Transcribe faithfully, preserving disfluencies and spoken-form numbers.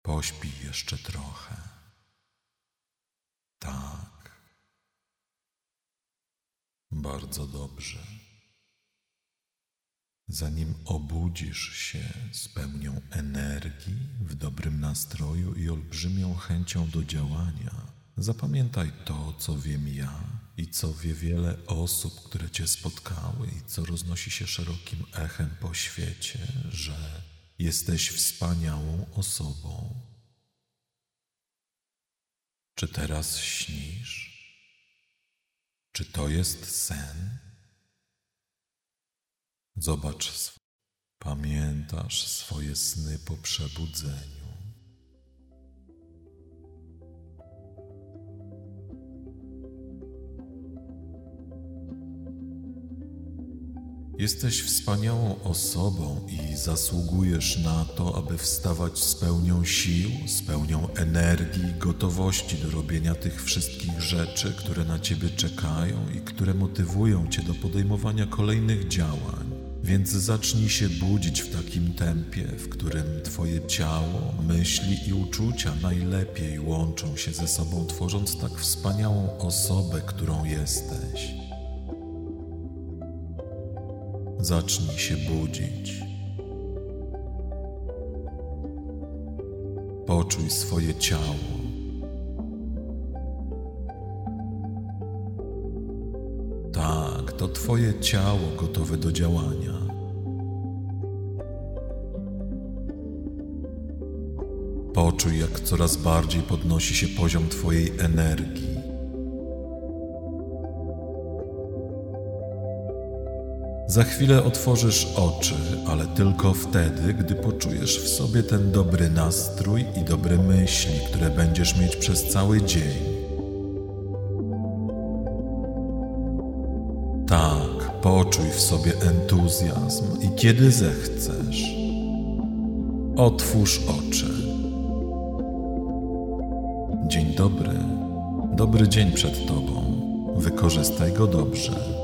Pośpij jeszcze trochę. Tak. Bardzo dobrze. Zanim obudzisz się z pełnią energii, w dobrym nastroju i olbrzymią chęcią do działania, zapamiętaj to, co wiem ja i co wie wiele osób, które cię spotkały i co roznosi się szerokim echem po świecie, że jesteś wspaniałą osobą. Czy teraz śnisz? Czy to jest sen? Zobacz, sw- pamiętasz swoje sny po przebudzeniu. Jesteś wspaniałą osobą i zasługujesz na to, aby wstawać z pełnią sił, z pełnią energii i gotowości do robienia tych wszystkich rzeczy, które na ciebie czekają i które motywują cię do podejmowania kolejnych działań. Więc zacznij się budzić w takim tempie, w którym twoje ciało, myśli i uczucia najlepiej łączą się ze sobą, tworząc tak wspaniałą osobę, którą jesteś. Zacznij się budzić. Poczuj swoje ciało. Tak, to twoje ciało gotowe do działania. Poczuj, jak coraz bardziej podnosi się poziom twojej energii. Za chwilę otworzysz oczy, ale tylko wtedy, gdy poczujesz w sobie ten dobry nastrój i dobre myśli, które będziesz mieć przez cały dzień. Tak, poczuj w sobie entuzjazm i kiedy zechcesz, otwórz oczy. Dzień dobry, dobry dzień przed tobą, wykorzystaj go dobrze.